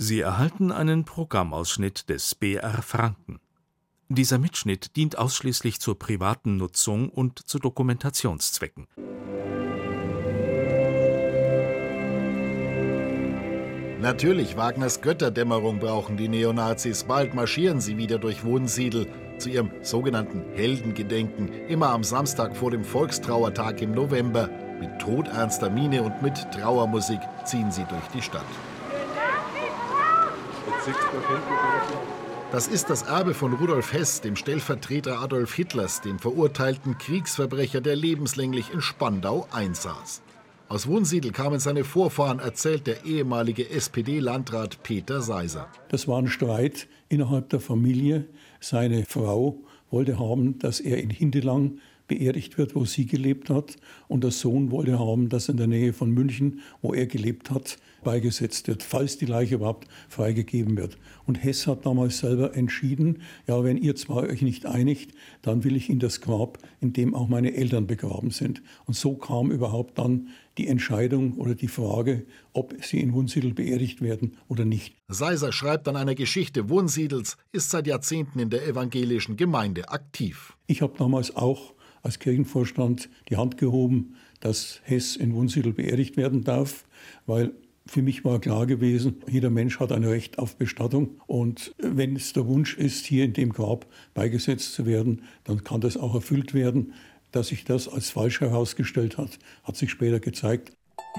Sie erhalten einen Programmausschnitt des BR Franken. Dieser Mitschnitt dient ausschließlich zur privaten Nutzung und zu Dokumentationszwecken. Natürlich, Wagners Götterdämmerung brauchen die Neonazis. Bald marschieren sie wieder durch Wunsiedel zu ihrem sogenannten Heldengedenken. Immer am Samstag vor dem Volkstrauertag im November. Mit todernster Miene und mit Trauermusik ziehen sie durch die Stadt. Das ist das Erbe von Rudolf Hess, dem Stellvertreter Adolf Hitlers, dem verurteilten Kriegsverbrecher, der lebenslänglich in Spandau einsaß. Aus Wunsiedel kamen seine Vorfahren, erzählt der ehemalige SPD-Landrat Peter Seiser. Das war ein Streit innerhalb der Familie. Seine Frau wollte haben, dass er in Hindelang beerdigt wird, wo sie gelebt hat. Und der Sohn wollte haben, dass in der Nähe von München, wo er gelebt hat, beigesetzt wird, falls die Leiche überhaupt freigegeben wird. Und Hess hat damals selber entschieden, ja, wenn ihr zwei euch nicht einigt, dann will ich in das Grab, in dem auch meine Eltern begraben sind. Und so kam überhaupt dann die Entscheidung oder die Frage, ob sie in Wunsiedel beerdigt werden oder nicht. Seiser schreibt an einer Geschichte Wunsiedels, ist seit Jahrzehnten in der evangelischen Gemeinde aktiv. Ich habe damals auch als Kirchenvorstand die Hand gehoben, dass Hess in Wunsiedel beerdigt werden darf, weil für mich war klar gewesen, jeder Mensch hat ein Recht auf Bestattung. Und wenn es der Wunsch ist, hier in dem Grab beigesetzt zu werden, dann kann das auch erfüllt werden. Dass sich das als falsch herausgestellt hat, hat sich später gezeigt.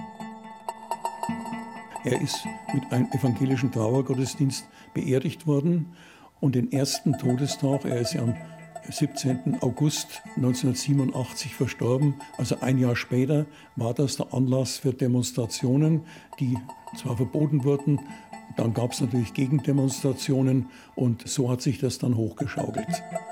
Er ist mit einem evangelischen Trauergottesdienst beerdigt worden. Und den ersten Todestag, er ist ja am 17. August 1987 verstorben, also ein Jahr später, war das der Anlass für Demonstrationen, die zwar verboten wurden, dann gab es natürlich Gegendemonstrationen und so hat sich das dann hochgeschaukelt.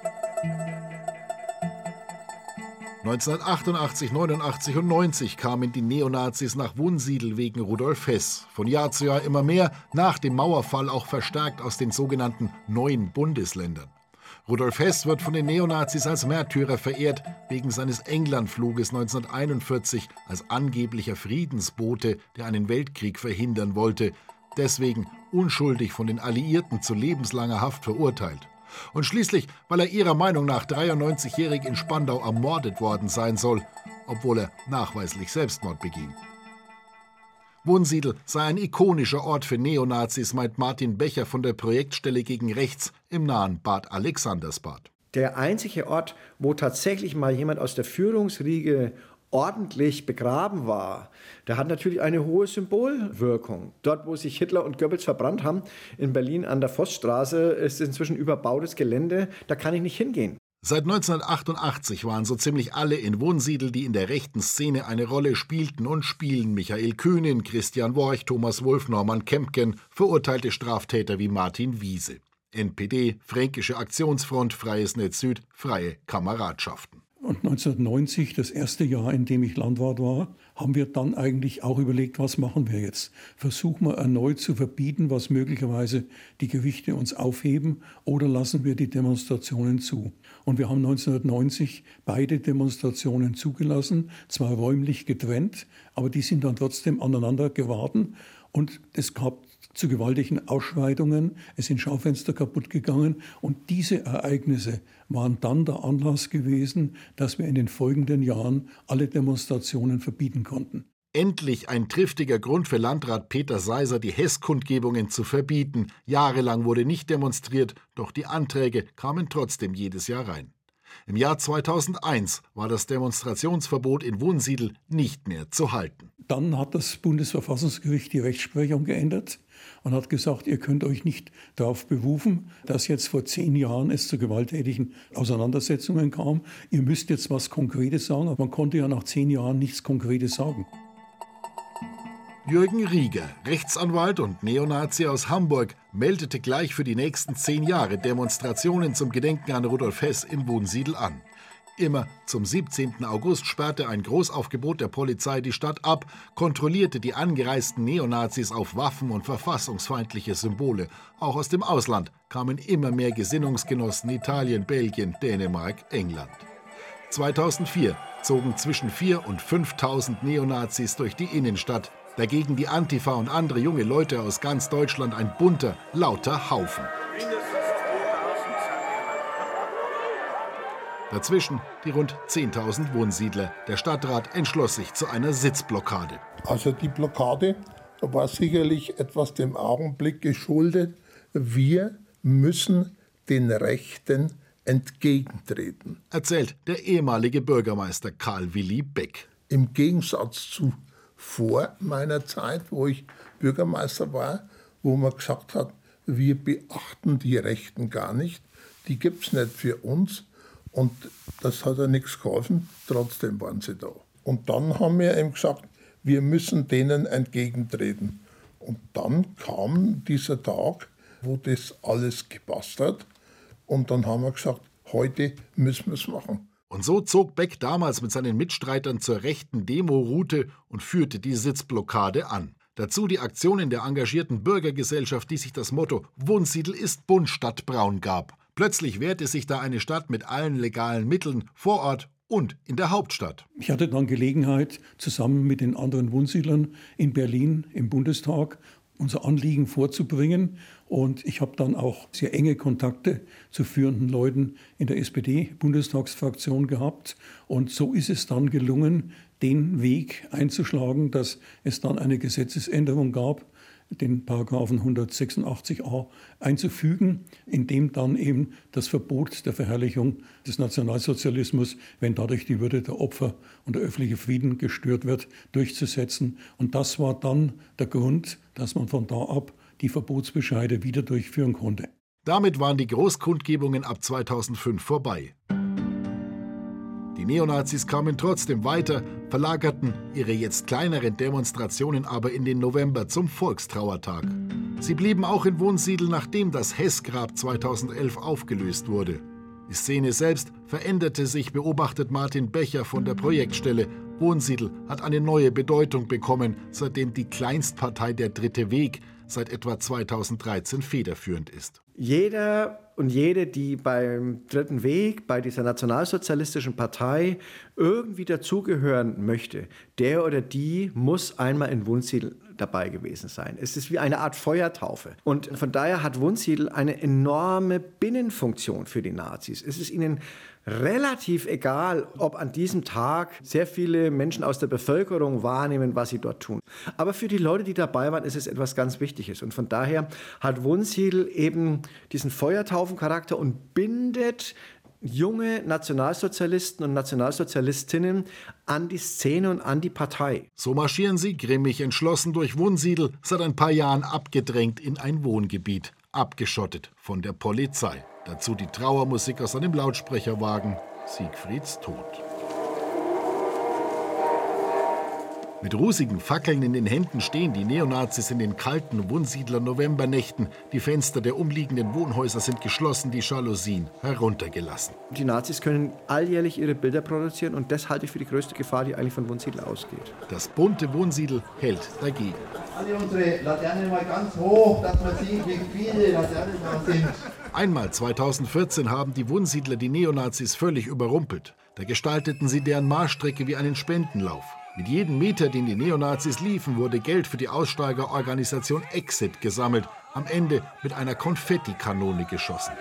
1988, 89 und 90 kamen die Neonazis nach Wunsiedel wegen Rudolf Hess. Von Jahr zu Jahr immer mehr, nach dem Mauerfall auch verstärkt aus den sogenannten neuen Bundesländern. Rudolf Hess wird von den Neonazis als Märtyrer verehrt, wegen seines Englandfluges 1941 als angeblicher Friedensbote, der einen Weltkrieg verhindern wollte. Deswegen unschuldig von den Alliierten zu lebenslanger Haft verurteilt. Und schließlich, weil er ihrer Meinung nach 93-jährig in Spandau ermordet worden sein soll, obwohl er nachweislich Selbstmord beging. Wunsiedel sei ein ikonischer Ort für Neonazis, meint Martin Becher von der Projektstelle gegen Rechts im nahen Bad Alexandersbad. Der einzige Ort, wo tatsächlich mal jemand aus der Führungsriege ordentlich begraben war, der hat natürlich eine hohe Symbolwirkung. Dort, wo sich Hitler und Goebbels verbrannt haben, in Berlin an der Vossstraße, ist inzwischen überbautes Gelände, da kann ich nicht hingehen. Seit 1988 waren so ziemlich alle in Wunsiedel, die in der rechten Szene eine Rolle spielten und spielen. Michael Kühnen, Christian Worch, Thomas Wolf, Norman Kempken, verurteilte Straftäter wie Martin Wiese. NPD, Fränkische Aktionsfront, Freies Netz Süd, Freie Kameradschaften. Und 1990, das erste Jahr, in dem ich Landrat war, haben wir dann eigentlich auch überlegt, was machen wir jetzt? Versuchen wir erneut zu verbieten, was möglicherweise die Gerichte uns aufheben, oder lassen wir die Demonstrationen zu? Und wir haben 1990 beide Demonstrationen zugelassen, zwar räumlich getrennt, aber die sind dann trotzdem aneinander geraten. Und es gab zu gewaltigen Ausschreitungen, es sind Schaufenster kaputt gegangen und diese Ereignisse waren dann der Anlass gewesen, dass wir in den folgenden Jahren alle Demonstrationen verbieten konnten. Endlich ein triftiger Grund für Landrat Peter Seiser, die Hess-Kundgebungen zu verbieten. Jahrelang wurde nicht demonstriert, doch die Anträge kamen trotzdem jedes Jahr rein. Im Jahr 2001 war das Demonstrationsverbot in Wunsiedel nicht mehr zu halten. Dann hat das Bundesverfassungsgericht die Rechtsprechung geändert und hat gesagt, ihr könnt euch nicht darauf berufen, dass jetzt vor 10 Jahren es zu gewalttätigen Auseinandersetzungen kam. Ihr müsst jetzt was Konkretes sagen, aber man konnte ja nach 10 Jahren nichts Konkretes sagen. Jürgen Rieger, Rechtsanwalt und Neonazi aus Hamburg, meldete gleich für die nächsten 10 Jahre Demonstrationen zum Gedenken an Rudolf Hess in Wunsiedel an. Immer zum 17. August sperrte ein Großaufgebot der Polizei die Stadt ab, kontrollierte die angereisten Neonazis auf Waffen und verfassungsfeindliche Symbole. Auch aus dem Ausland kamen immer mehr Gesinnungsgenossen Italien, Belgien, Dänemark, England. 2004 zogen zwischen 4.000 und 5.000 Neonazis durch die Innenstadt. Dagegen die Antifa und andere junge Leute aus ganz Deutschland ein bunter, lauter Haufen. Dazwischen die rund 10.000 Wohnsiedler. Der Stadtrat entschloss sich zu einer Sitzblockade. Also die Blockade war sicherlich etwas dem Augenblick geschuldet. Wir müssen den Rechten entgegentreten. Erzählt der ehemalige Bürgermeister Karl Willi Beck. Im Gegensatz zu vor meiner Zeit, wo ich Bürgermeister war, wo man gesagt hat, wir beachten die Rechten gar nicht, die gibt es nicht für uns. Und das hat ja nichts geholfen, trotzdem waren sie da. Und dann haben wir eben gesagt, wir müssen denen entgegentreten. Und dann kam dieser Tag, wo das alles gepasst hat. Und dann haben wir gesagt, heute müssen wir es machen. Und so zog Beck damals mit seinen Mitstreitern zur rechten Demo-Route und führte die Sitzblockade an. Dazu die Aktionen der engagierten Bürgergesellschaft, die sich das Motto »Wunsiedel ist bunt statt braun« gab. Plötzlich wehrte sich da eine Stadt mit allen legalen Mitteln vor Ort und in der Hauptstadt. Ich hatte dann Gelegenheit, zusammen mit den anderen Wohnsiedlern in Berlin im Bundestag unser Anliegen vorzubringen. Und ich habe dann auch sehr enge Kontakte zu führenden Leuten in der SPD-Bundestagsfraktion gehabt. Und so ist es dann gelungen, den Weg einzuschlagen, dass es dann eine Gesetzesänderung gab, den Paragraphen 186a einzufügen, in dem dann eben das Verbot der Verherrlichung des Nationalsozialismus, wenn dadurch die Würde der Opfer und der öffentliche Frieden gestört wird, durchzusetzen. Und das war dann der Grund, dass man von da ab die Verbotsbescheide wieder durchführen konnte. Damit waren die Großkundgebungen ab 2005 vorbei. Die Neonazis kamen trotzdem weiter, verlagerten ihre jetzt kleineren Demonstrationen aber in den November zum Volkstrauertag. Sie blieben auch in Wunsiedel, nachdem das Heßgrab 2011 aufgelöst wurde. Die Szene selbst veränderte sich, beobachtet Martin Becher von der Projektstelle. Wunsiedel hat eine neue Bedeutung bekommen, seitdem die Kleinstpartei Der Dritte Weg seit etwa 2013 federführend ist. Jeder und jede, die beim Dritten Weg, bei dieser nationalsozialistischen Partei irgendwie dazugehören möchte, der oder die muss einmal in Wunsiedel dabei gewesen sein. Es ist wie eine Art Feuertaufe. Und von daher hat Wunsiedel eine enorme Binnenfunktion für die Nazis. Es ist ihnen relativ egal, ob an diesem Tag sehr viele Menschen aus der Bevölkerung wahrnehmen, was sie dort tun. Aber für die Leute, die dabei waren, ist es etwas ganz Wichtiges. Und von daher hat Wunsiedel eben diesen Feuertaufencharakter und bindet junge Nationalsozialisten und Nationalsozialistinnen an die Szene und an die Partei. So marschieren sie grimmig entschlossen durch Wunsiedel, seit ein paar Jahren abgedrängt in ein Wohngebiet, abgeschottet von der Polizei. Dazu die Trauermusik aus einem Lautsprecherwagen, Siegfrieds Tod. Mit rußigen Fackeln in den Händen stehen die Neonazis in den kalten Wunsiedler-Novembernächten. Die Fenster der umliegenden Wohnhäuser sind geschlossen, die Jalousien heruntergelassen. Die Nazis können alljährlich ihre Bilder produzieren und das halte ich für die größte Gefahr, die eigentlich von Wunsiedel ausgeht. Das bunte Wunsiedel hält dagegen. Alle unsere Laternen mal ganz hoch, dass man sieht, wie viele Laternen da sind. Einmal 2014 haben die Wunsiedler die Neonazis völlig überrumpelt. Da gestalteten sie deren Marschstrecke wie einen Spendenlauf. Mit jedem Meter, den die Neonazis liefen, wurde Geld für die Aussteigerorganisation Exit gesammelt. Am Ende mit einer Konfettikanone geschossen.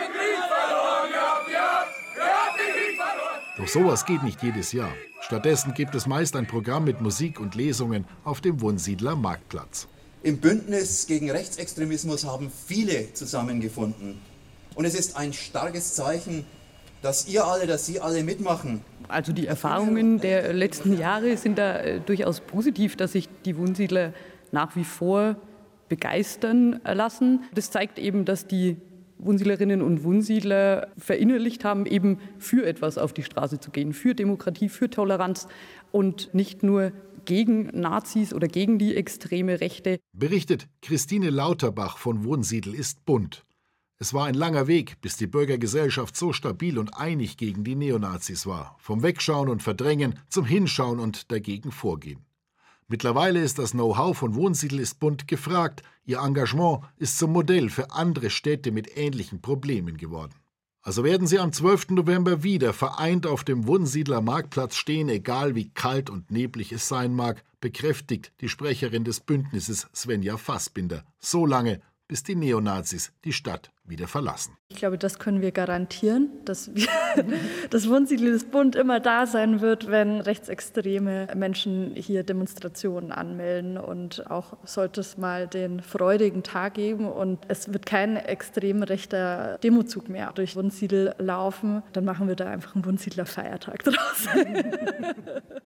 Doch sowas geht nicht jedes Jahr. Stattdessen gibt es meist ein Programm mit Musik und Lesungen auf dem Wunsiedler Marktplatz. Im Bündnis gegen Rechtsextremismus haben viele zusammengefunden. Und es ist ein starkes Zeichen, dass Sie alle mitmachen. Also die Erfahrungen der letzten Jahre sind da durchaus positiv, dass sich die Wunsiedler nach wie vor begeistern lassen. Das zeigt eben, dass die Wunsiedlerinnen und Wunsiedler verinnerlicht haben, eben für etwas auf die Straße zu gehen, für Demokratie, für Toleranz und nicht nur gegen Nazis oder gegen die extreme Rechte. Berichtet Christine Lauterbach von Wunsiedel ist bunt. Es war ein langer Weg, bis die Bürgergesellschaft so stabil und einig gegen die Neonazis war. Vom Wegschauen und Verdrängen zum Hinschauen und dagegen vorgehen. Mittlerweile ist das Know-how von Wunsiedel ist bunt gefragt. Ihr Engagement ist zum Modell für andere Städte mit ähnlichen Problemen geworden. Also werden sie am 12. November wieder vereint auf dem Wunsiedler Marktplatz stehen, egal wie kalt und neblig es sein mag, bekräftigt die Sprecherin des Bündnisses Svenja Fassbinder. So lange, bis die Neonazis die Stadt wieder verlassen. Ich glaube, das können wir garantieren, dass das Wunsiedlersbund immer da sein wird, wenn rechtsextreme Menschen hier Demonstrationen anmelden. Und auch sollte es mal den freudigen Tag geben und es wird kein extrem rechter Demozug mehr durch Wunsiedel laufen, dann machen wir da einfach einen Wunsiedler Feiertag draus.